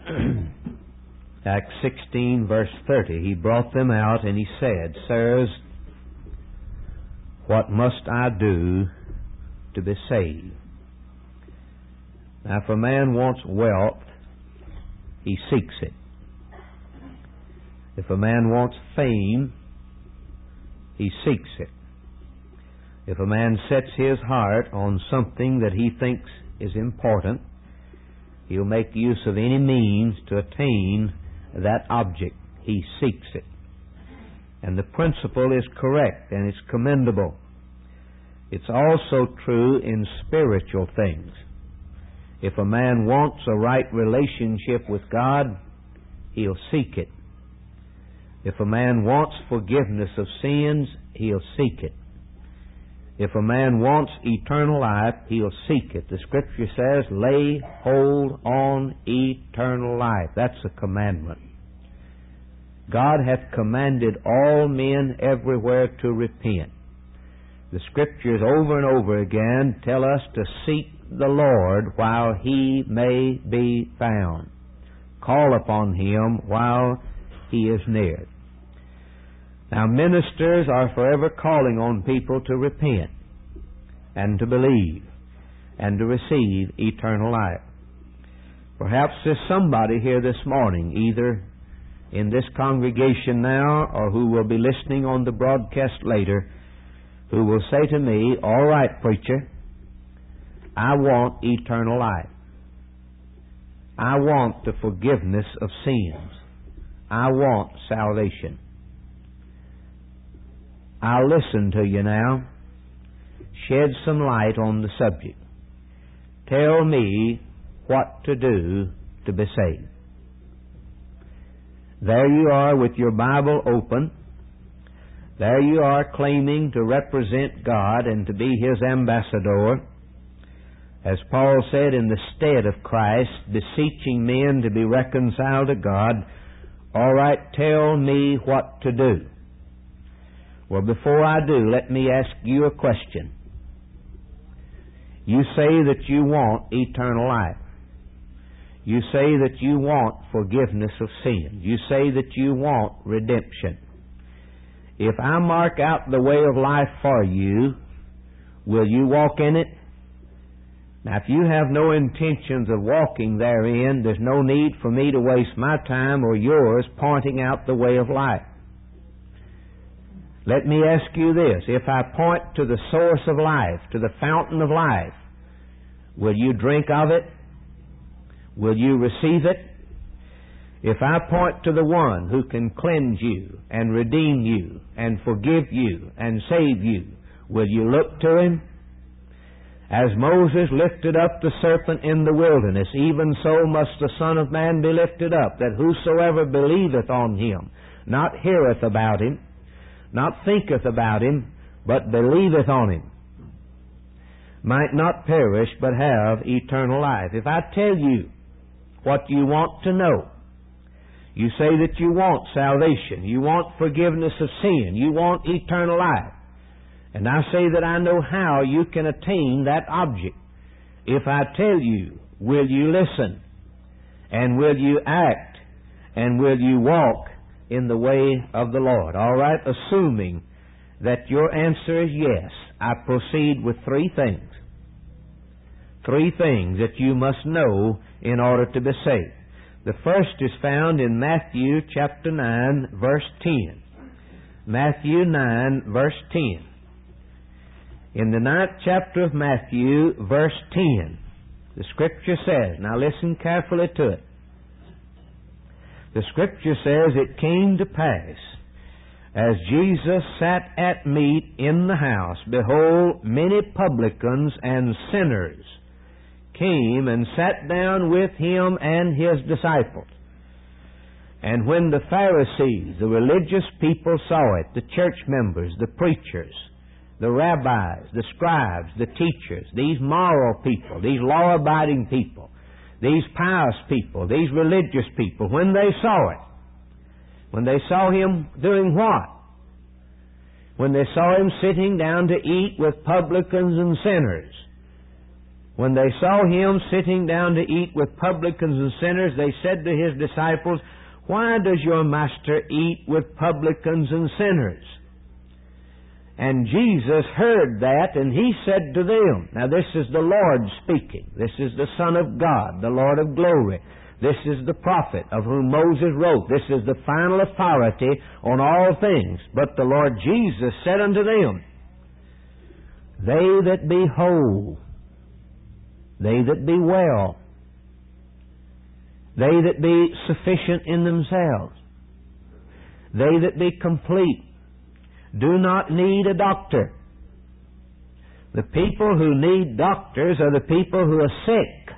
Acts 16 verse 30, He brought them out and He said, Sirs, what must I do to be saved? Now, if a man wants wealth, he seeks it. If a man wants fame, he seeks it. If a man sets his heart on something that he thinks is important, he'll make use of any means to attain that object. He seeks it. And the principle is correct and it's commendable. It's also true in spiritual things. If a man wants a right relationship with God, he'll seek it. If a man wants forgiveness of sins, he'll seek it. If a man wants eternal life, he'll seek it. The Scripture says, lay hold on eternal life. That's a commandment. God hath commanded all men everywhere to repent. The Scriptures over and over again tell us to seek the Lord while He may be found. Call upon Him while He is near. Now, ministers are forever calling on people to repent and to believe and to receive eternal life. Perhaps there's somebody here this morning, either in this congregation now or who will be listening on the broadcast later, who will say to me, all right, preacher, I want eternal life. I want the forgiveness of sins. I want salvation. I'll listen to you now. Shed some light on the subject. Tell me what to do to be saved. There you are with your Bible open. There you are claiming to represent God and to be His ambassador. As Paul said, in the stead of Christ, beseeching men to be reconciled to God. All right, tell me what to do. Well, before I do, let me ask you a question. You say that you want eternal life. You say that you want forgiveness of sins. You say that you want redemption. If I mark out the way of life for you, will you walk in it? Now, if you have no intentions of walking therein, there's no need for me to waste my time or yours pointing out the way of life. Let me ask you this. If I point to the source of life, to the fountain of life, will you drink of it? Will you receive it? If I point to the one who can cleanse you and redeem you and forgive you and save you, will you look to Him? As Moses lifted up the serpent in the wilderness, even so must the Son of Man be lifted up, that whosoever believeth on Him, not heareth about Him, not thinketh about Him, but believeth on Him, might not perish, but have eternal life. If I tell you what you want to know, you say that you want salvation, you want forgiveness of sin, you want eternal life, and I say that I know how you can attain that object. If I tell you, will you listen? And will you act? And will you walk in the way of the Lord? All right, assuming that your answer is yes, I proceed with three things. Three things that you must know in order to be saved. The first is found in Matthew chapter 9, verse 10. Matthew 9, verse 10. In the 9th chapter of Matthew, verse 10, the Scripture says, now listen carefully to it. The Scripture says, it came to pass, as Jesus sat at meat in the house, behold, many publicans and sinners came and sat down with Him and His disciples. And when the Pharisees, the religious people, saw it, the church members, the preachers, the rabbis, the scribes, the teachers, these moral people, these law-abiding people, these pious people, these religious people, when they saw it, when they saw Him doing what? When they saw Him sitting down to eat with publicans and sinners, When they saw him sitting down to eat with publicans and sinners, they said to his disciples, "Why does your master eat with publicans and sinners?" And Jesus heard that, and he said to them, now this is the Lord speaking. This is the Son of God, the Lord of glory. This is the prophet of whom Moses wrote. This is the final authority on all things. But the Lord Jesus said unto them, "They that be whole, they that be well, they that be sufficient in themselves, they that be complete, do not need a doctor." The people who need doctors are the people who are sick.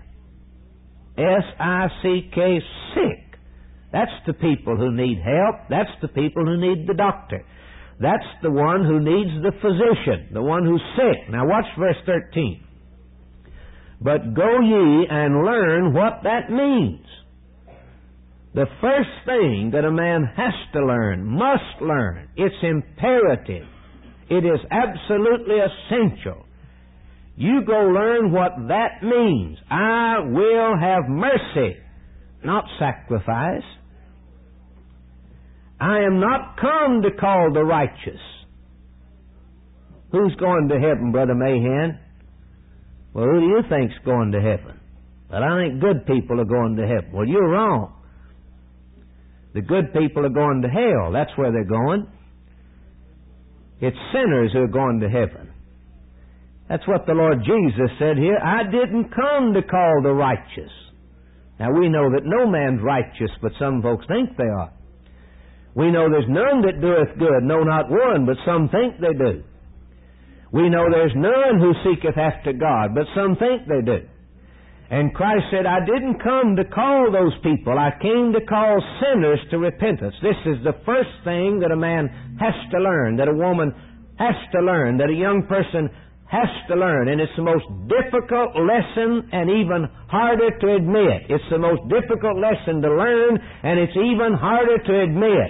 S-I-C-K, sick. That's the people who need help. That's the people who need the doctor. That's the one who needs the physician, the one who's sick. Now watch verse 13. "But go ye and learn what that means." The first thing that a man has to learn, must learn, it's imperative. It is absolutely essential. You go learn what that means. I will have mercy, not sacrifice. I am not come to call the righteous. Who's going to heaven, Brother Mahan? Well, who do you think's going to heaven? Well, I think good people are going to heaven. Well, you're wrong. The good people are going to hell. That's where they're going. It's sinners who are going to heaven. That's what the Lord Jesus said here. I didn't come to call the righteous. Now we know that no man's righteous, but some folks think they are. We know there's none that doeth good, no, not one, but some think they do. We know there's none who seeketh after God, but some think they do. And Christ said, I didn't come to call those people. I came to call sinners to repentance. This is the first thing that a man has to learn, that a woman has to learn, that a young person has to learn. And it's the most difficult lesson and even harder to admit. It's the most difficult lesson to learn, and it's even harder to admit.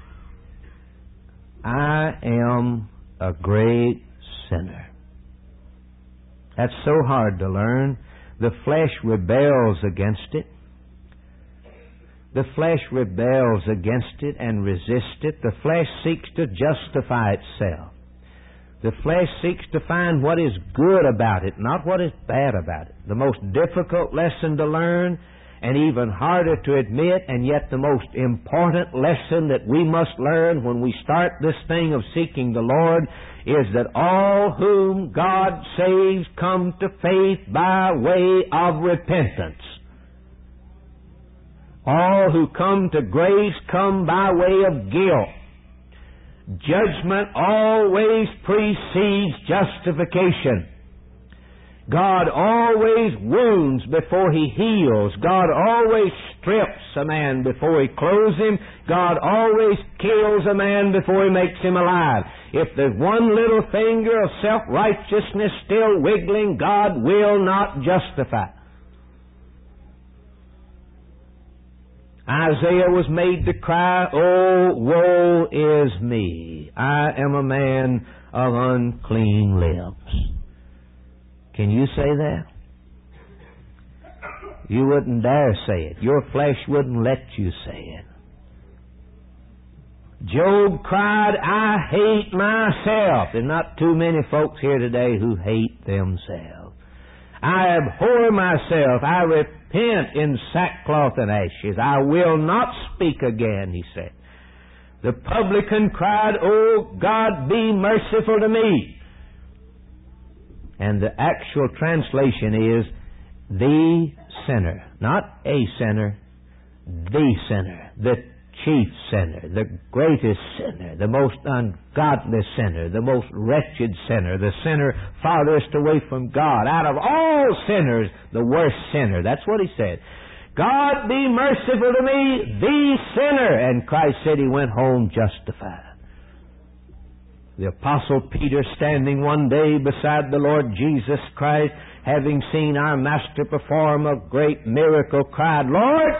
I am a great sinner. That's so hard to learn. The flesh rebels against it. The flesh rebels against it and resists it. The flesh seeks to justify itself. The flesh seeks to find what is good about it, not what is bad about it. The most difficult lesson to learn, and even harder to admit, and yet the most important lesson that we must learn when we start this thing of seeking the Lord, is that all whom God saves come to faith by way of repentance. All who come to grace come by way of guilt. Judgment always precedes justification. God always wounds before He heals. God always strips a man before He clothes him. God always kills a man before He makes him alive. If there's one little finger of self-righteousness still wiggling, God will not justify. Isaiah was made to cry, "Oh, woe is me! I am a man of unclean lips." Can you say that? You wouldn't dare say it. Your flesh wouldn't let you say it. Job cried, "I hate myself." There's not too many folks here today who hate themselves. "I abhor myself. I repent in sackcloth and ashes. I will not speak again," he said. The publican cried, "Oh, God, be merciful to me." And the actual translation is the sinner. Not a sinner, the sinner, the chief sinner, the greatest sinner, the most ungodly sinner, the most wretched sinner, the sinner farthest away from God. Out of all sinners, the worst sinner. That's what he said. "God be merciful to me, the sinner." And Christ said he went home justified. The Apostle Peter, standing one day beside the Lord Jesus Christ, having seen our Master perform a great miracle, cried, "Lord,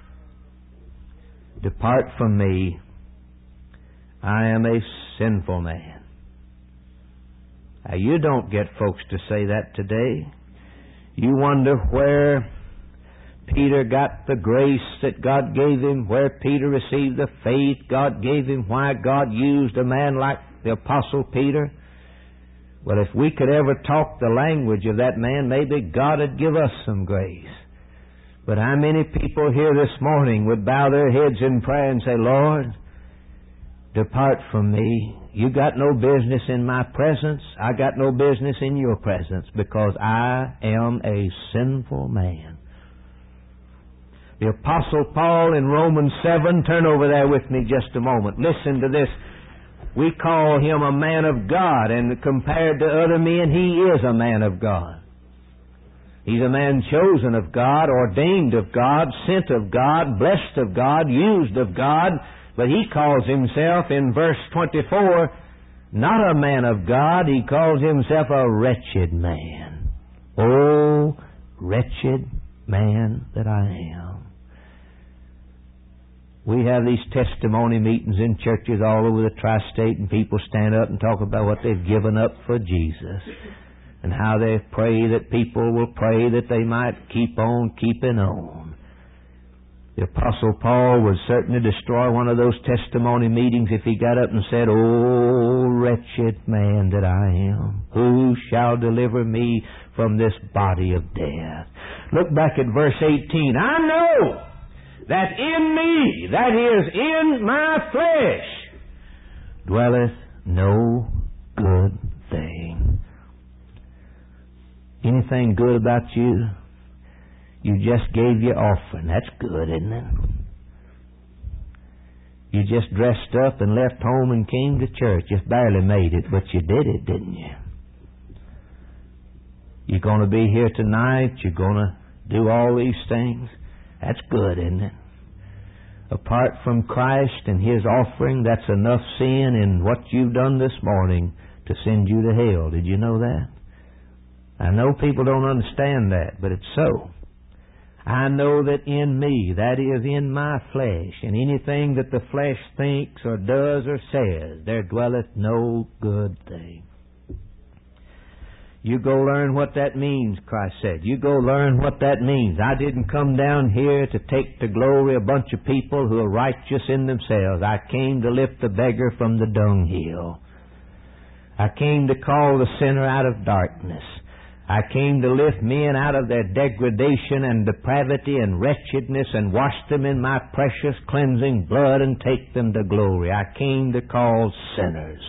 depart from me. I am a sinful man." Now, you don't get folks to say that today. You wonder where Peter got the grace that God gave him, where Peter received the faith God gave him, why God used a man like the Apostle Peter. Well, if we could ever talk the language of that man, maybe God would give us some grace. But how many people here this morning would bow their heads in prayer and say, Lord, depart from me. You got no business in my presence. I got no business in your presence, because I am a sinful man. The Apostle Paul in Romans 7, turn over there with me just a moment. Listen to this. We call him a man of God, and compared to other men, he is a man of God. He's a man chosen of God, ordained of God, sent of God, blessed of God, used of God. But he calls himself, in verse 24, not a man of God. He calls himself a wretched man. Oh, wretched man that I am. We have these testimony meetings in churches all over the tri-state, and people stand up and talk about what they've given up for Jesus, and how they pray that people will pray that they might keep on keeping on. The Apostle Paul would certainly destroy one of those testimony meetings if he got up and said, "Oh, wretched man that I am, who shall deliver me from this body of death?" Look back at verse 18. I know that in me, that is, in my flesh, dwelleth no good thing. Anything good about you? You just gave your offering. That's good, isn't it? You just dressed up and left home and came to church. Just barely made it, but you did it, didn't you? You're going to be here tonight. You're going to do all these things. That's good, isn't it? Apart from Christ and His offering, that's enough sin in what you've done this morning to send you to hell. Did you know that? I know people don't understand that, but it's so. I know that in me, that is, in my flesh, and anything that the flesh thinks or does or says, there dwelleth no good thing. You go learn what that means, Christ said. You go learn what that means. I didn't come down here to take to glory a bunch of people who are righteous in themselves. I came to lift the beggar from the dunghill. I came to call the sinner out of darkness. I came to lift men out of their degradation and depravity and wretchedness and wash them in my precious cleansing blood and take them to glory. I came to call sinners.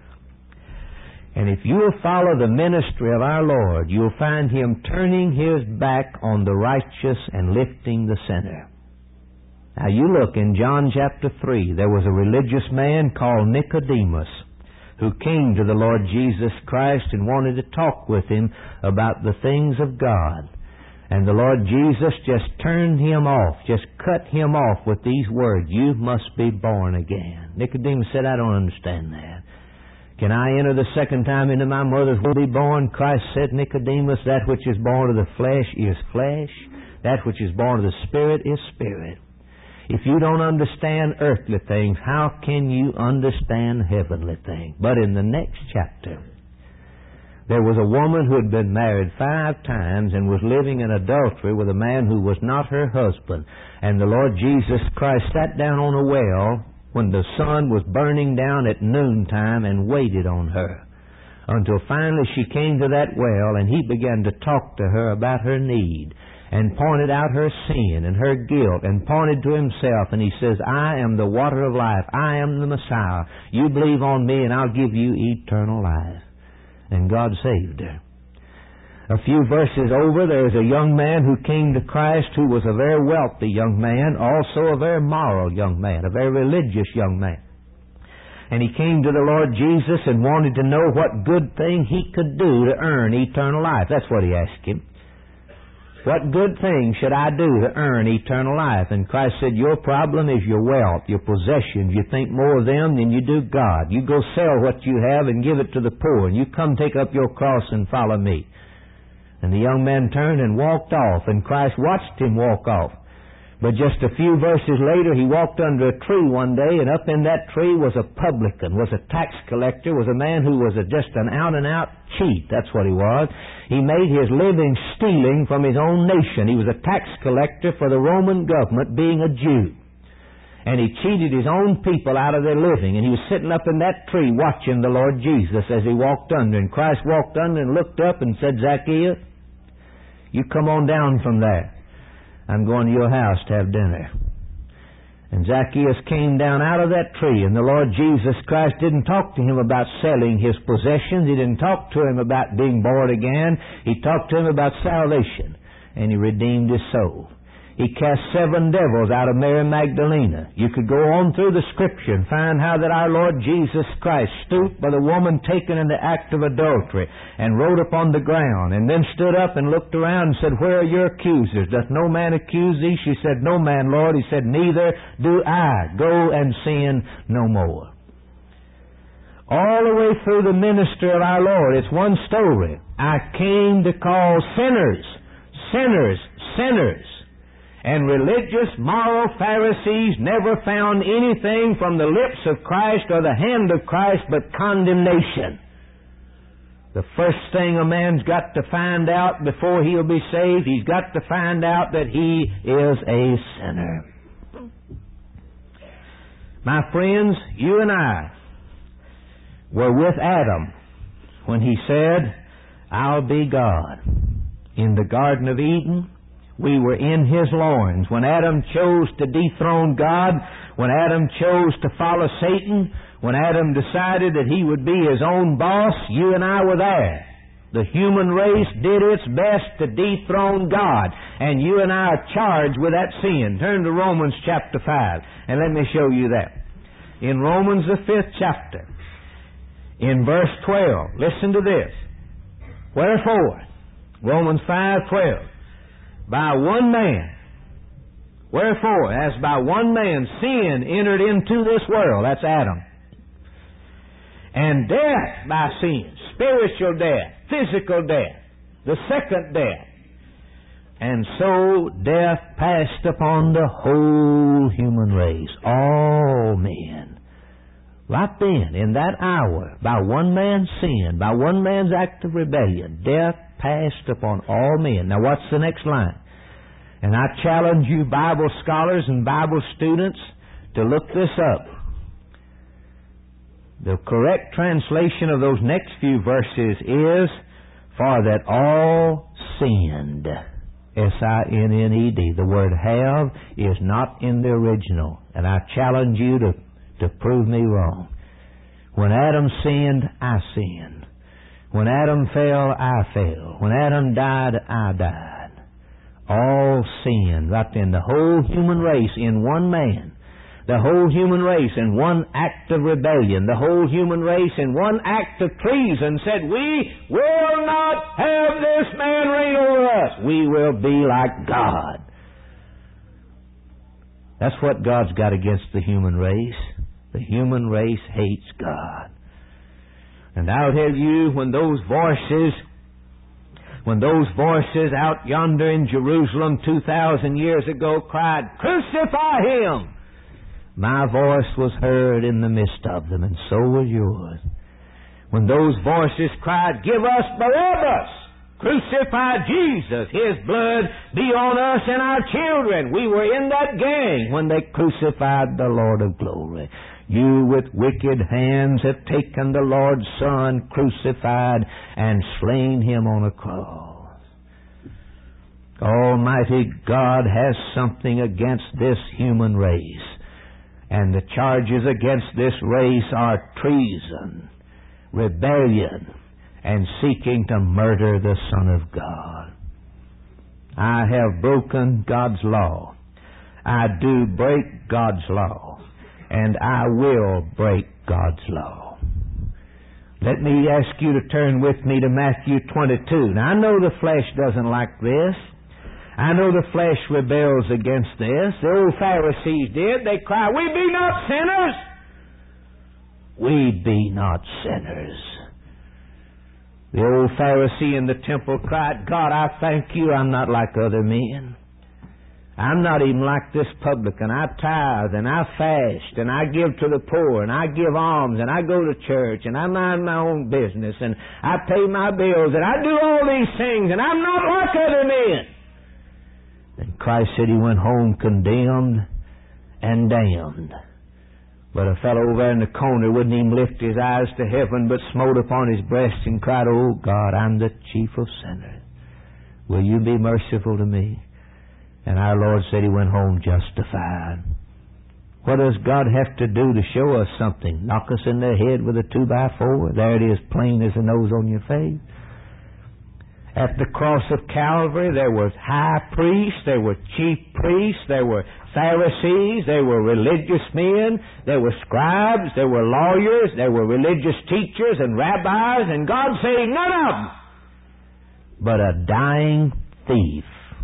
And if you'll follow the ministry of our Lord, you'll find Him turning His back on the righteous and lifting the sinner. Now you look in John chapter 3, there was a religious man called Nicodemus who came to the Lord Jesus Christ and wanted to talk with Him about the things of God. And the Lord Jesus just turned him off, just cut him off with these words, "You must be born again." Nicodemus said, "I don't understand that. Can I enter the second time into my mother's womb and be born?" Christ said, "Nicodemus, that which is born of the flesh is flesh. That which is born of the Spirit is spirit." If you don't understand earthly things, how can you understand heavenly things? But in the next chapter, there was a woman who had been married 5 times and was living in adultery with a man who was not her husband. And the Lord Jesus Christ sat down on a well when the sun was burning down at noontime and waited on her until finally she came to that well, and He began to talk to her about her need and pointed out her sin and her guilt and pointed to Himself, and He says, "I am the water of life. I am the Messiah. You believe on me and I'll give you eternal life." And God saved her. A few verses over, there was a young man who came to Christ who was a very wealthy young man, also a very moral young man, a very religious young man. And he came to the Lord Jesus and wanted to know what good thing he could do to earn eternal life. That's what he asked Him. What good thing should I do to earn eternal life? And Christ said, "Your problem is your wealth, your possessions. You think more of them than you do God. You go sell what you have and give it to the poor, and you come take up your cross and follow me." And the young man turned and walked off, and Christ watched him walk off. But just a few verses later, he walked under a tree one day, and up in that tree was a publican, was a tax collector, was a man who was just an out-and-out cheat. That's what he was. He made his living stealing from his own nation. He was a tax collector for the Roman government, being a Jew. And he cheated his own people out of their living. And he was sitting up in that tree watching the Lord Jesus as he walked under. And Christ walked under and looked up and said, "Zacchaeus, you come on down from there. I'm going to your house to have dinner." And Zacchaeus came down out of that tree, and the Lord Jesus Christ didn't talk to him about selling his possessions. He didn't talk to him about being born again. He talked to him about salvation, and he redeemed his soul. He cast 7 devils out of Mary Magdalena. You could go on through the Scripture and find how that our Lord Jesus Christ stooped by the woman taken in the act of adultery and wrote upon the ground, and then stood up and looked around and said, "Where are your accusers? Doth no man accuse thee?" She said, "No man, Lord." He said, "Neither do I. Go and sin no more." All the way through the ministry of our Lord, it's one story. I came to call sinners, sinners, sinners. And religious, moral Pharisees never found anything from the lips of Christ or the hand of Christ but condemnation. The first thing a man's got to find out before he'll be saved, he's got to find out that he is a sinner. My friends, you and I were with Adam when he said, "I'll be God." In the Garden of Eden, we were in his loins. When Adam chose to dethrone God, when Adam chose to follow Satan, when Adam decided that he would be his own boss, you and I were there. The human race did its best to dethrone God, and you and I are charged with that sin. Turn to Romans chapter 5, and let me show you that. In Romans the 5th chapter, in verse 12, listen to this. "Wherefore," Romans 5:12, "by one man, wherefore, as by one man sin entered into this world," that's Adam, "and death by sin," spiritual death, physical death, the second death, "and so death passed upon the whole human race," all men. Right then, in that hour, by one man's sin, by one man's act of rebellion, death passed upon all men. Now what's the next line? And I challenge you Bible scholars and Bible students to look this up. The correct translation of those next few verses is, "For that all sinned." S-I-N-N-E-D. The word "have" is not in the original, and I challenge you to prove me wrong. When Adam sinned, I sinned. When Adam fell, I fell. When Adam died, I died. All sinned. Right then, the whole human race in one man. The whole human race in one act of rebellion. The whole human race in one act of treason said, "We will not have this man reign over us. We will be like God." That's what God's got against the human race. The human race hates God. And I'll tell you, when those voices out yonder in Jerusalem 2,000 years ago cried, "Crucify him," my voice was heard in the midst of them, and so was yours. When those voices cried, "Give us Barabbas, crucify Jesus, his blood be on us and our children," we were in that gang when they crucified the Lord of glory. You with wicked hands have taken the Lord's Son, crucified, and slain him on a cross. Almighty God has something against this human race, and the charges against this race are treason, rebellion, and seeking to murder the Son of God. I have broken God's law. I do break God's law. And I will break God's law. Let me ask you to turn with me to Matthew 22. Now, I know the flesh doesn't like this. I know the flesh rebels against this. The old Pharisees did. They cried, "We be not sinners. We be not sinners." The old Pharisee in the temple cried, "God, I thank you I'm not like other men. I'm not even like this publican. I tithe and I fast and I give to the poor and I give alms and I go to church and I mind my own business and I pay my bills and I do all these things and I'm not like other men. And Christ said He went home condemned and damned. But a fellow over in the corner wouldn't even lift his eyes to heaven, but smote upon his breast and cried, "Oh God, I'm the chief of sinners. Will You be merciful to me?" And our Lord said He went home justified. What does God have to do to show us something? Knock us in the head with a 2x4? There it is, plain as the nose on your face. At the cross of Calvary, there were high priests, there were chief priests, there were Pharisees, there were religious men, there were scribes, there were lawyers, there were religious teachers and rabbis, and God saved none of them but a dying thief.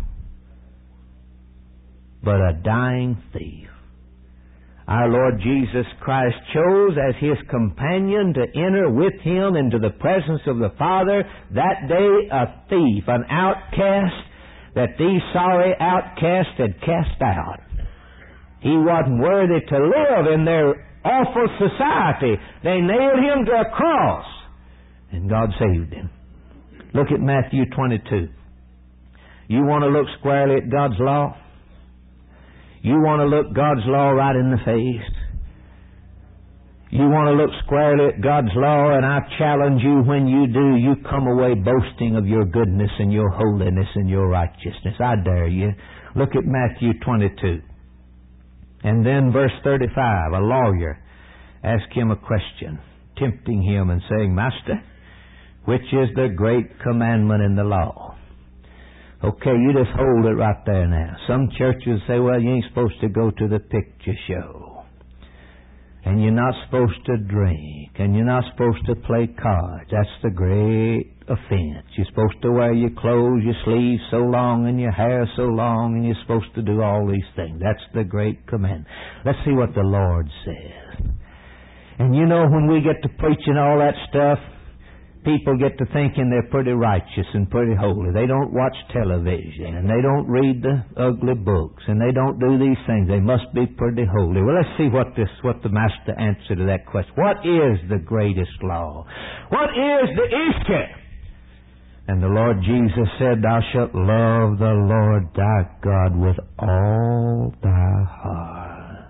But a dying thief. Our Lord Jesus Christ chose as His companion to enter with Him into the presence of the Father that day a thief, an outcast that these sorry outcasts had cast out. He wasn't worthy to live in their awful society. They nailed Him to a cross, and God saved Him. Look at Matthew 22. You want to look squarely at God's law? You want to look God's law right in the face? You want to look squarely at God's law, and I challenge you, when you do, you come away boasting of your goodness and your holiness and your righteousness. I dare you. Look at Matthew 22. And then verse 35, a lawyer asked Him a question, tempting Him and saying, "Master, which is the great commandment in the law?" Okay, you just hold it right there now. Some churches say, well, you ain't supposed to go to the picture show. And you're not supposed to drink. And you're not supposed to play cards. That's the great offense. You're supposed to wear your clothes, your sleeves so long, and your hair so long, and you're supposed to do all these things. That's the great command. Let's see what the Lord says. And you know, when we get to preaching all that stuff, people get to thinking they're pretty righteous and pretty holy. They don't watch television, and they don't read the ugly books, and they don't do these things. They must be pretty holy. Well, let's see what the Master answered to that question. What is the greatest law? What is the issue? And the Lord Jesus said, "Thou shalt love the Lord thy God with all thy heart."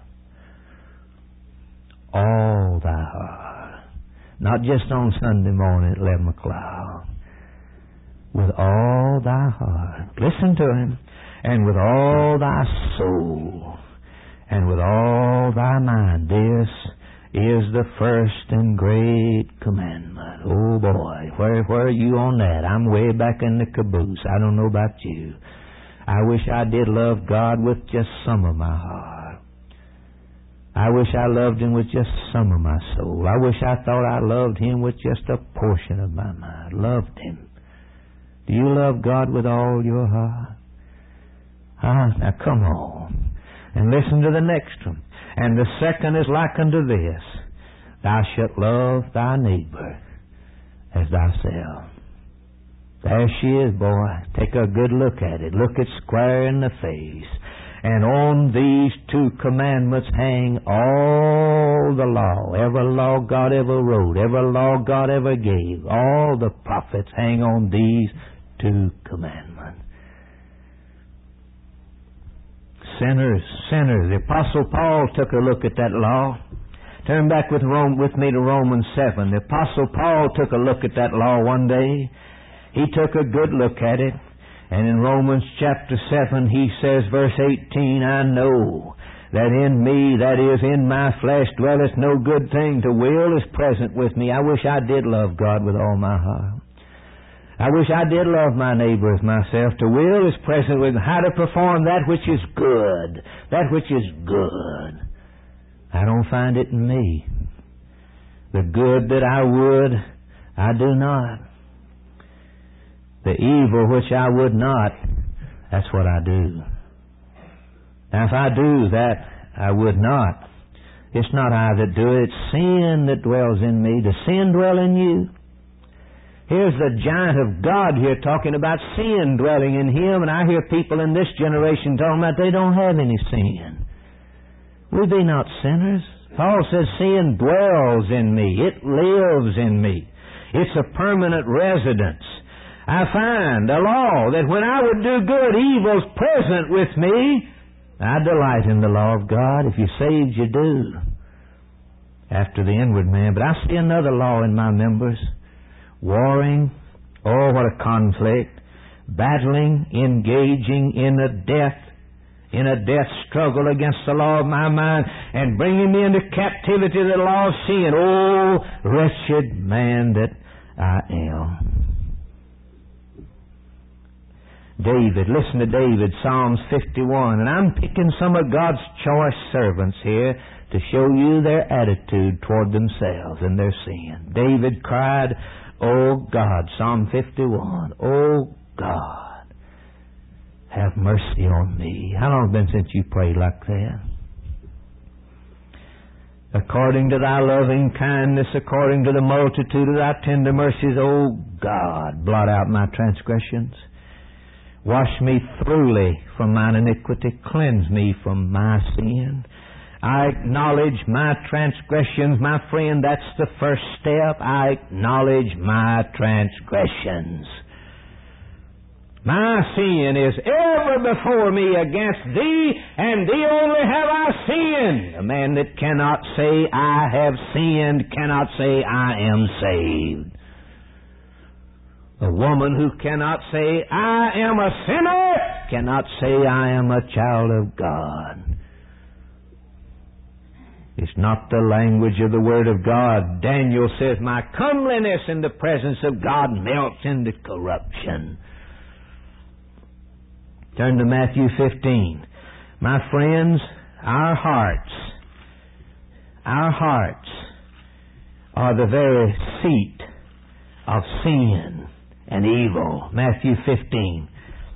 All thy heart. Not just on Sunday morning at 11 o'clock. With all thy heart. Listen to Him. And with all thy soul. And with all thy mind. This is the first and great commandment. Oh boy, where are you on that? I'm way back in the caboose. I don't know about you. I wish I did love God with just some of my heart. I wish I loved Him with just some of my soul. I wish I thought I loved Him with just a portion of my mind. Loved Him. Do you love God with all your heart? Now come on. And listen to the next one. And the second is like unto this. Thou shalt love thy neighbor as thyself. There she is, boy. Take a good look at it. Look it square in the face. And on these two commandments hang all the law. Every law God ever wrote. Every law God ever gave. All the prophets hang on these two commandments. Sinners. The Apostle Paul took a look at that law. Turn back with me to Romans 7. The Apostle Paul took a look at that law one day. He took a good look at it. And in Romans chapter 7, he says, verse 18, I know that in me, that is, in my flesh, dwelleth no good thing. To will is present with me. I wish I did love God with all my heart. I wish I did love my neighbor as myself. To will is present with me. How to perform that which is good. That which is good. I don't find it in me. The good that I would, I do not. The evil which I would not, that's what I do. Now if I do that I would not, it's not I that do it, it's sin that dwells in me. Does sin dwell in you? Here's the giant of God here talking about sin dwelling in him, and I hear people in this generation talking about they don't have any sin. We be not sinners. Paul says sin dwells in me. It lives in me. It's a permanent residence. I find a law that when I would do good, evil's present with me. I delight in the law of God. If you're saved, you do. After the inward man. But I see another law in my members. Warring. Oh, what a conflict. Battling, engaging in a death struggle against the law of my mind and bringing me into captivity to the law of sin. Oh, wretched man that I am. David, listen to David, Psalms 51. And I'm picking some of God's choice servants here to show you their attitude toward themselves and their sin. David cried, "Oh God," Psalm 51, "Oh God, have mercy on me." How long has it been since you prayed like that? According to thy loving kindness, according to the multitude of thy tender mercies, O God, blot out my transgressions. Wash me thoroughly from mine iniquity. Cleanse me from my sin. I acknowledge my transgressions, my friend. That's the first step. I acknowledge my transgressions. My sin is ever before me against thee, and thee only have I sinned. A man that cannot say, I have sinned, cannot say, I am saved. A woman who cannot say, I am a sinner, cannot say, I am a child of God. It's not the language of the Word of God. Daniel says, my comeliness in the presence of God melts into corruption. Turn to Matthew 15. My friends, our hearts are the very seat of sin and evil. Matthew 15.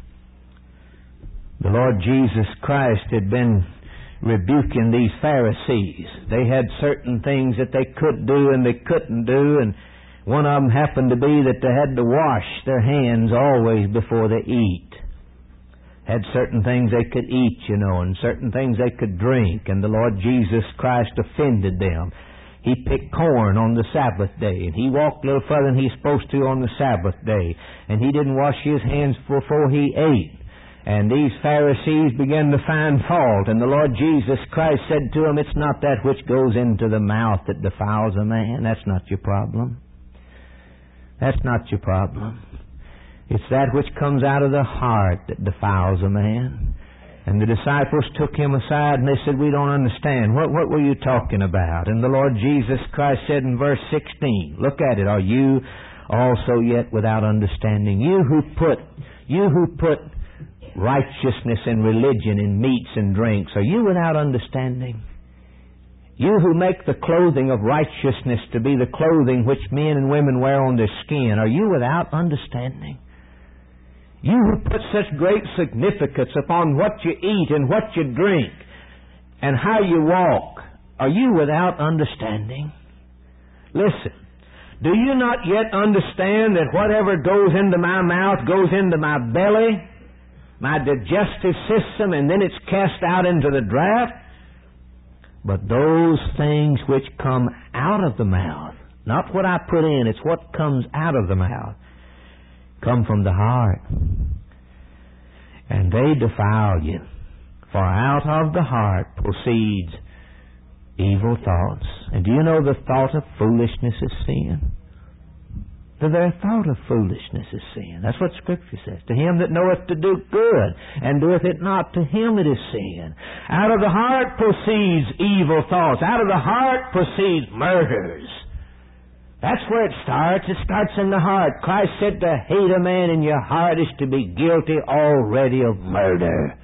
The Lord Jesus Christ had been rebuking these Pharisees. They had certain things that they could do and they couldn't do, and one of them happened to be that they had to wash their hands always before they eat. Had certain things they could eat, and certain things they could drink, and the Lord Jesus Christ offended them. He picked corn on the Sabbath day, and he walked a little further than he's supposed to on the Sabbath day, and he didn't wash his hands before he ate. And these Pharisees began to find fault, and the Lord Jesus Christ said to them, it's not that which goes into the mouth that defiles a man. That's not your problem. That's not your problem. It's that which comes out of the heart that defiles a man. And the disciples took him aside and they said, we don't understand. What were you talking about? And the Lord Jesus Christ said in verse 16, look at it, are you also yet without understanding? You who put righteousness and religion in meats and drinks, are you without understanding? You who make the clothing of righteousness to be the clothing which men and women wear on their skin, are you without understanding? You who put such great significance upon what you eat and what you drink and how you walk, are you without understanding? Listen, do you not yet understand that whatever goes into my mouth goes into my belly, my digestive system, and then it's cast out into the draught? But those things which come out of the mouth, not what I put in, it's what comes out of the mouth, come from the heart, and they defile you. For out of the heart proceeds evil thoughts. And do you know the thought of foolishness is sin? The very thought of foolishness is sin. That's what Scripture says. To him that knoweth to do good, and doeth it not, to him it is sin. Out of the heart proceeds evil thoughts. Out of the heart proceeds murders. That's where it starts. It starts in the heart. Christ said to hate a man in your heart is to be guilty already of murder.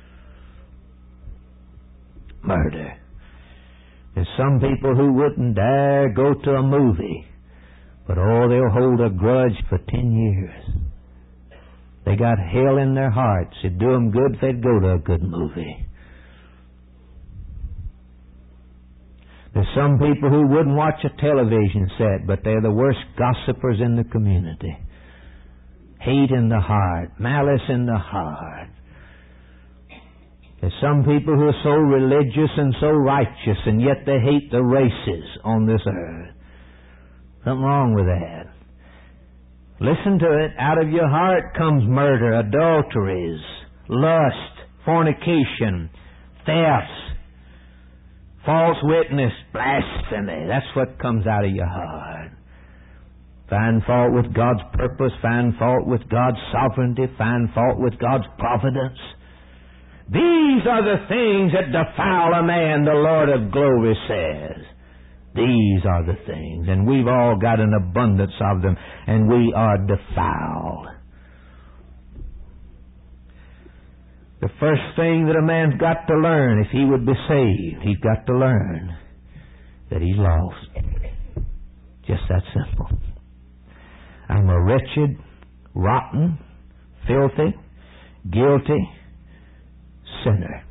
Murder. There's some people who wouldn't dare go to a movie, but they'll hold a grudge for 10 years. They got hell in their hearts. It'd do them good if they'd go to a good movie. There's some people who wouldn't watch a television set, but they're the worst gossipers in the community. Hate in the heart, malice in the heart. There's some people who are so religious and so righteous, and yet they hate the races on this earth. Something wrong with that. Listen to it. Out of your heart comes murder, adulteries, lust, fornication, thefts, false witness, blasphemy. That's what comes out of your heart. Find fault with God's purpose, find fault with God's sovereignty, find fault with God's providence. These are the things that defile a man, the Lord of glory says. These are the things, and we've all got an abundance of them, and we are defiled. The first thing that a man's got to learn if he would be saved, he's got to learn that he's lost. Just that simple. I'm a wretched, rotten, filthy, guilty sinner.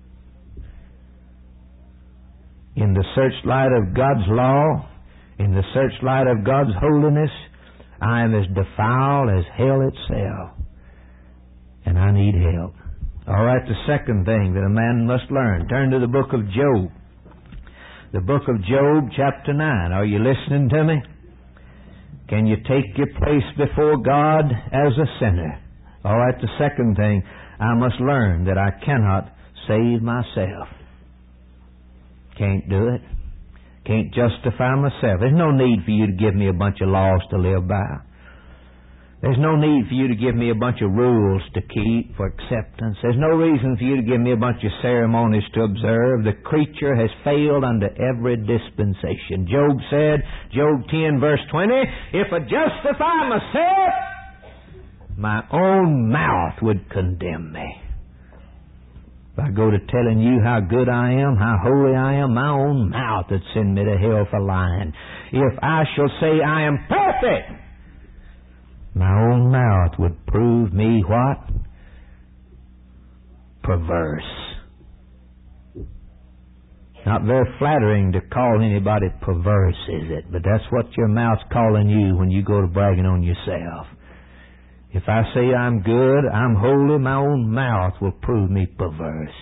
In the searchlight of God's law, in the searchlight of God's holiness, I am as defiled as hell itself. And I need help. All right, the second thing that a man must learn. Turn to the book of Job. The book of Job, chapter 9. Are you listening to me? Can you take your place before God as a sinner? All right, the second thing, I must learn that I cannot save myself. Can't do it. Can't justify myself. There's no need for you to give me a bunch of laws to live by. There's no need for you to give me a bunch of rules to keep for acceptance. There's no reason for you to give me a bunch of ceremonies to observe. The creature has failed under every dispensation. Job said, Job 10 verse 20, if I justify myself, my own mouth would condemn me. If I go to telling you how good I am, how holy I am, my own mouth would send me to hell for lying. If I shall say I am perfect, my own mouth would prove me what? Perverse. Not very flattering to call anybody perverse, is it? But that's what your mouth's calling you when you go to bragging on yourself. If I say I'm good, I'm holy, my own mouth will prove me perverse.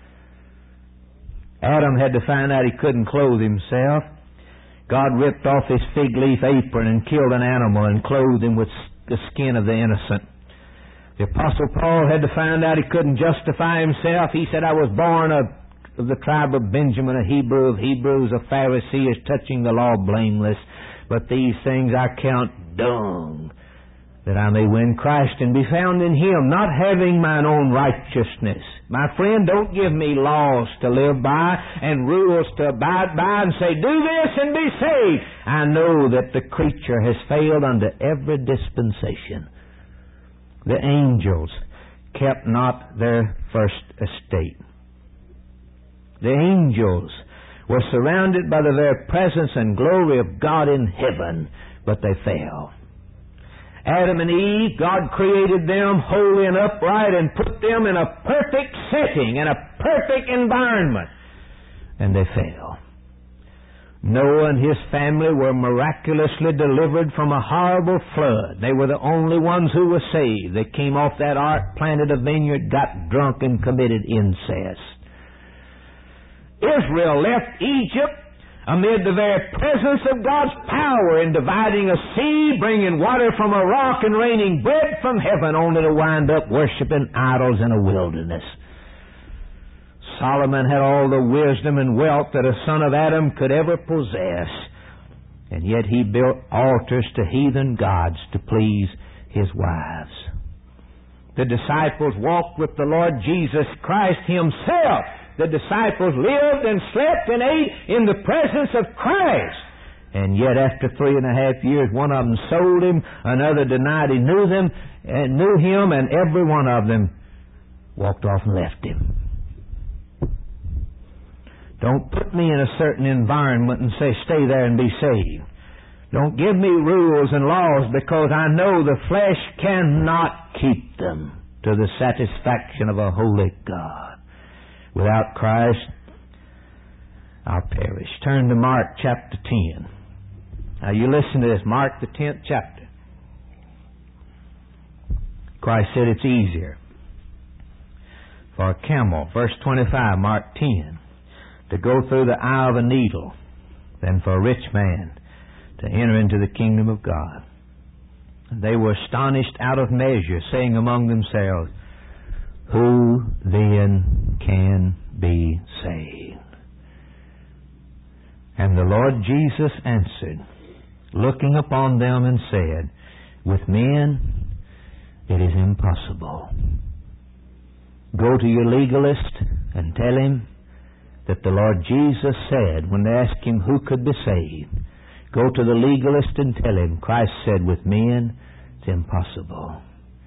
Adam had to find out he couldn't clothe himself. God ripped off his fig leaf apron and killed an animal and clothed him with the skin of the innocent. The Apostle Paul had to find out he couldn't justify himself. He said, I was born of the tribe of Benjamin, a Hebrew of Hebrews, a Pharisee, as touching the law blameless. But these things I count dung, that I may win Christ and be found in Him, not having mine own righteousness. My friend, don't give me laws to live by and rules to abide by and say, do this and be saved. I know that the creature has failed under every dispensation. The angels kept not their first estate. The angels were surrounded by the very presence and glory of God in heaven, but they fell. Adam and Eve, God created them holy and upright and put them in a perfect setting, in a perfect environment. And they fell. Noah and his family were miraculously delivered from a horrible flood. They were the only ones who were saved. They came off that ark, planted a vineyard, got drunk, and committed incest. Israel left Egypt amid the very presence of God's power in dividing a sea, bringing water from a rock, and raining bread from heaven, only to wind up worshiping idols in a wilderness. Solomon had all the wisdom and wealth that a son of Adam could ever possess, and yet he built altars to heathen gods to please his wives. The disciples walked with the Lord Jesus Christ Himself. The disciples lived and slept and ate in the presence of Christ. And yet after 3.5 years, one of them sold Him, another denied He knew Him, and every one of them walked off and left Him. Don't put me in a certain environment and say, stay there and be saved. Don't give me rules and laws, because I know the flesh cannot keep them to the satisfaction of a holy God. Without Christ, I'll perish. Turn to Mark chapter 10. Now you listen to this. Mark the 10th chapter. Christ said it's easier for a camel, verse 25, Mark 10, to go through the eye of a needle than for a rich man to enter into the kingdom of God. And they were astonished out of measure, saying among themselves, who then can be saved? And the Lord Jesus answered, looking upon them, and said, with men it is impossible. Go to your legalist and tell him that the Lord Jesus said, when they asked him who could be saved, go to the legalist and tell him, Christ said, with men it's impossible.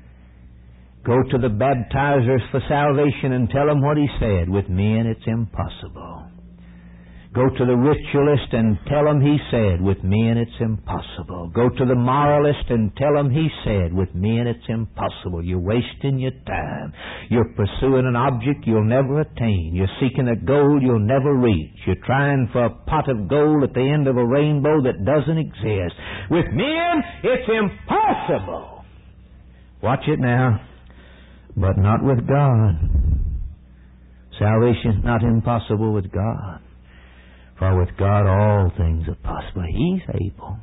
Go to the baptizers for salvation and tell them what he said, with men it's impossible. Go to the ritualist and tell him he said, with men it's impossible. Go to the moralist and tell him he said, with men it's impossible. You're wasting your time. You're pursuing an object you'll never attain. You're seeking a goal you'll never reach. You're trying for a pot of gold at the end of a rainbow that doesn't exist. With men, it's impossible. Watch it now. But not with God. Salvation's not impossible with God. For with God all things are possible. He's able.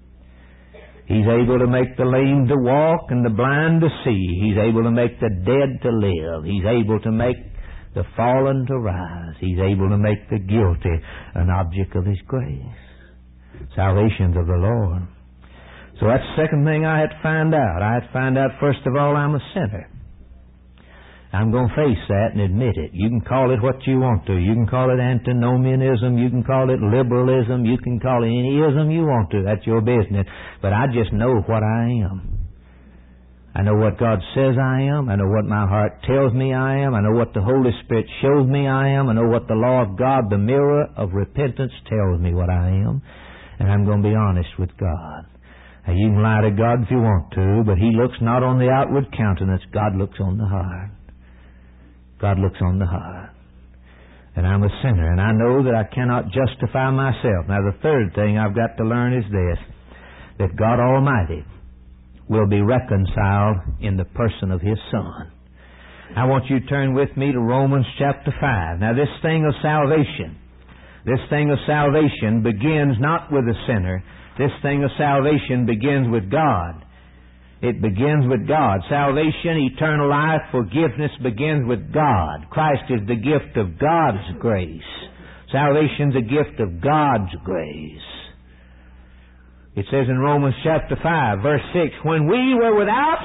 He's able to make the lame to walk and the blind to see. He's able to make the dead to live. He's able to make the fallen to rise. He's able to make the guilty an object of His grace. Salvation's of the Lord. So that's the second thing I had to find out. I had to find out, first of all, I'm a sinner. I'm going to face that and admit it. You can call it what you want to. You can call it antinomianism. You can call it liberalism. You can call it any ism you want to. That's your business. But I just know what I am. I know what God says I am. I know what my heart tells me I am. I know what the Holy Spirit shows me I am. I know what the law of God, the mirror of repentance, tells me what I am. And I'm going to be honest with God. Now, you can lie to God if you want to, but He looks not on the outward countenance. God looks on the heart. God looks on the heart. And I'm a sinner, and I know that I cannot justify myself. Now, the third thing I've got to learn is this, that God Almighty will be reconciled in the person of His Son. I want you to turn with me to Romans chapter 5. Now, this thing of salvation begins not with the sinner. This thing of salvation begins with God. It begins with God. Salvation, eternal life, forgiveness begins with God. Christ is the gift of God's grace. Salvation's a gift of God's grace. It says in Romans chapter 5, verse 6, when we were without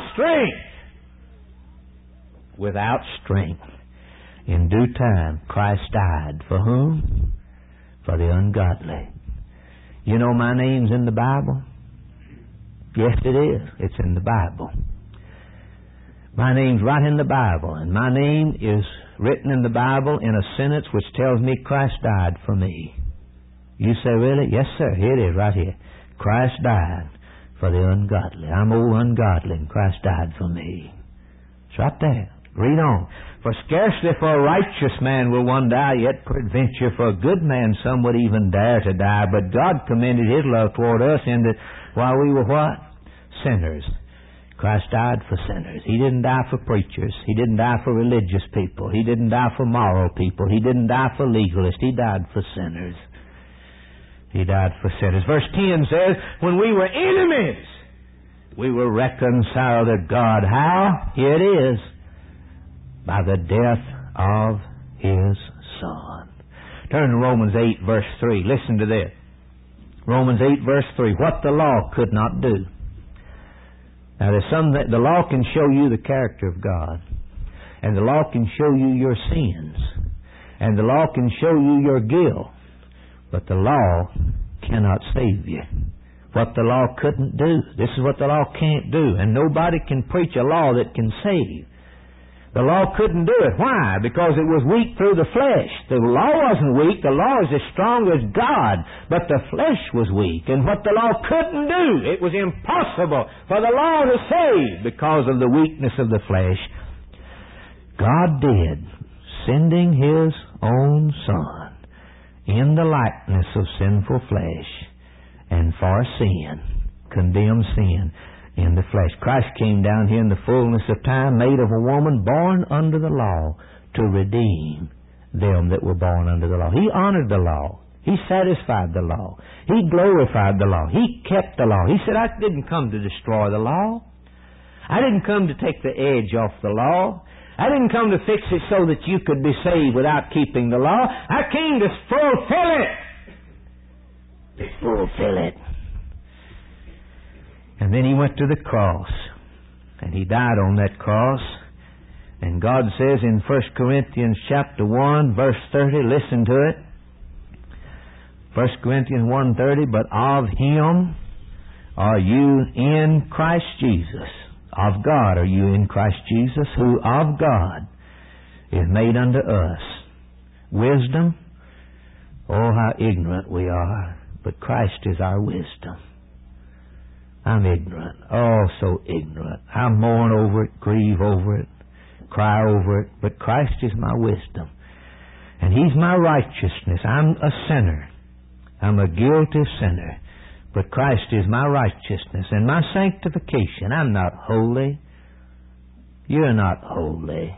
strength, in due time, Christ died. For whom? For the ungodly. You know my name's in the Bible? Yes, it is. It's in the Bible. My name's right in the Bible, and my name is written in the Bible in a sentence which tells me Christ died for me. You say, really? Yes, sir. Here it is, right here. Christ died for the ungodly. I'm old ungodly, and Christ died for me. It's right there. Read on. For scarcely for a righteous man will one die, yet peradventure for a good man some would even dare to die. But God commended His love toward us in that while we were what? Sinners. Christ died for sinners. He didn't die for preachers. He didn't die for religious people. He didn't die for moral people. He didn't die for legalists. He died for sinners. He died for sinners. Verse 10 says, when we were enemies, we were reconciled to God. How? Here it is. By the death of His Son. Turn to Romans 8, verse 3. Listen to this. Romans 8, verse 3. What the law could not do. Now, there's some that the law can show you the character of God. And the law can show you your sins. And the law can show you your guilt. But the law cannot save you. What the law couldn't do. This is what the law can't do. And nobody can preach a law that can save. The law couldn't do it. Why? Because it was weak through the flesh. The law wasn't weak. The law is as strong as God. But the flesh was weak. And what the law couldn't do, it was impossible for the law to save because of the weakness of the flesh. God did, sending His own Son in the likeness of sinful flesh, and for sin, condemned sin in the flesh. Christ came down here in the fullness of time, made of a woman, born under the law, to redeem them that were born under the law. He honored the law. He satisfied the law. He glorified the law. He kept the law. He said, I didn't come to destroy the law. I didn't come to take the edge off the law. I didn't come to fix it so that you could be saved without keeping the law. I came to fulfill it. To fulfill it. And then He went to the cross, and He died on that cross. And God says in 1 Corinthians chapter 1, verse 30, listen to it. 1 Corinthians 1:30, but of Him are you in Christ Jesus. Of God are you in Christ Jesus, who of God is made unto us wisdom. Oh, how ignorant we are. But Christ is our wisdom. I'm ignorant. Oh, so ignorant. I mourn over it, grieve over it, cry over it. But Christ is my wisdom. And He's my righteousness. I'm a sinner. I'm a guilty sinner. But Christ is my righteousness and my sanctification. I'm not holy. You're not holy.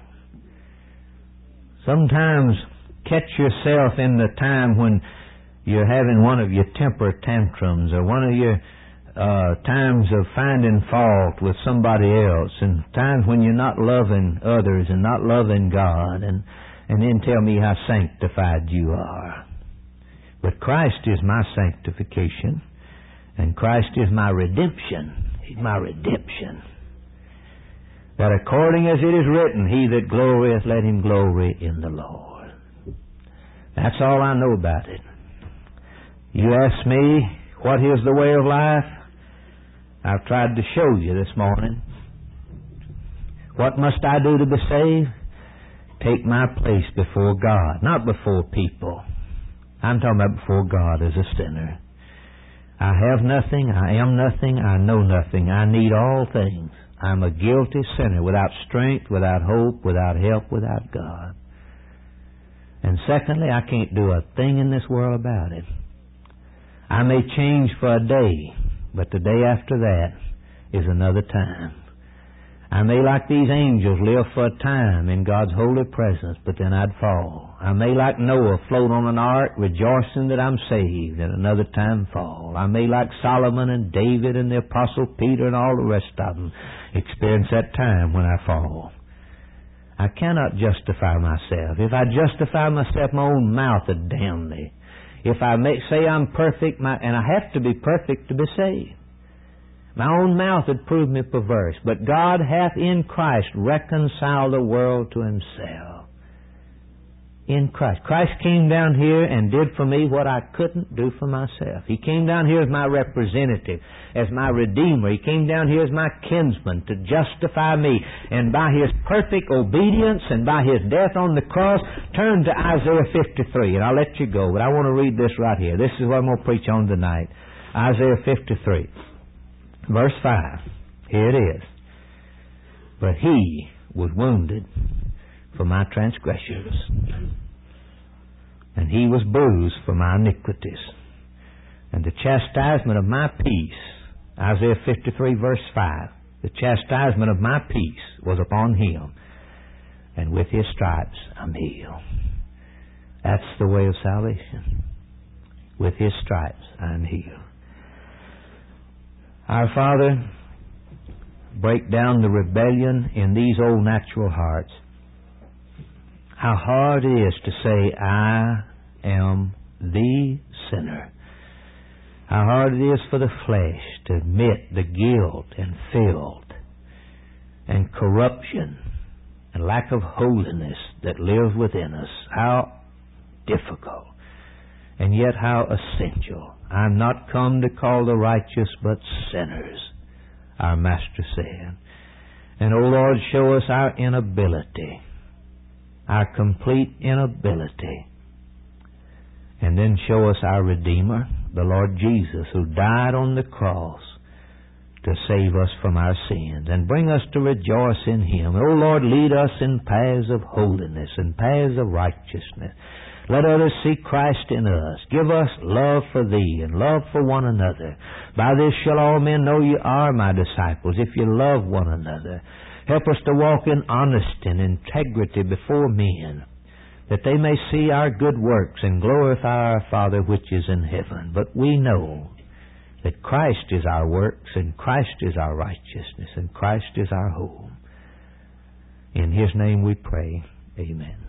Sometimes catch yourself in the time when you're having one of your temper tantrums, or one of your times of finding fault with somebody else, and times when you're not loving others and not loving God, and then tell me how sanctified you are. But Christ is my sanctification, and Christ is my redemption. He's my redemption. That according as it is written, he that glorieth, let him glory in the Lord. That's all I know about it. You ask me, what is the way of life? I've tried to show you this morning. What must I do to be saved? Take my place before God, not before people. I'm talking about before God as a sinner. I have nothing, I am nothing, I know nothing. I need all things. I'm a guilty sinner, without strength, without hope, without help, without God. And secondly, I can't do a thing in this world about it. I may change for a day, but the day after that is another time. I may, like these angels, live for a time in God's holy presence, but then I'd fall. I may, like Noah, float on an ark, rejoicing that I'm saved, and another time fall. I may, like Solomon and David and the Apostle Peter and all the rest of them, experience that time when I fall. I cannot justify myself. If I justify myself, my own mouth would damn me. If I say I'm perfect, and I have to be perfect to be saved, my own mouth would prove me perverse. But God hath in Christ reconciled the world to Himself. In Christ. Christ came down here and did for me what I couldn't do for myself. He came down here as my representative, as my Redeemer. He came down here as my kinsman to justify me. And by His perfect obedience and by His death on the cross, turn to Isaiah 53. And I'll let you go, but I want to read this right here. This is what I'm going to preach on tonight. Isaiah 53. Verse 5, here it is. But He was wounded for my transgressions, and He was bruised for my iniquities. And the chastisement of my peace, Isaiah 53 verse 5, the chastisement of my peace was upon Him, and with His stripes I'm healed. That's the way of salvation. With His stripes I'm healed. Our Father, break down the rebellion in these old natural hearts. How hard it is to say, I am the sinner. How hard it is for the flesh to admit the guilt and filth and corruption and lack of holiness that lives within us. How difficult, and yet how essential. I'm not come to call the righteous, but sinners, our Master said. And, O Lord, show us our inability, our complete inability. And then show us our Redeemer, the Lord Jesus, who died on the cross to save us from our sins and bring us to rejoice in Him. O Lord, lead us in paths of holiness and paths of righteousness. Let others see Christ in us. Give us love for Thee and love for one another. By this shall all men know you are my disciples, if you love one another. Help us to walk in honesty and integrity before men, that they may see our good works and glorify our Father which is in heaven. But we know that Christ is our works, and Christ is our righteousness, and Christ is our home. In His name we pray. Amen.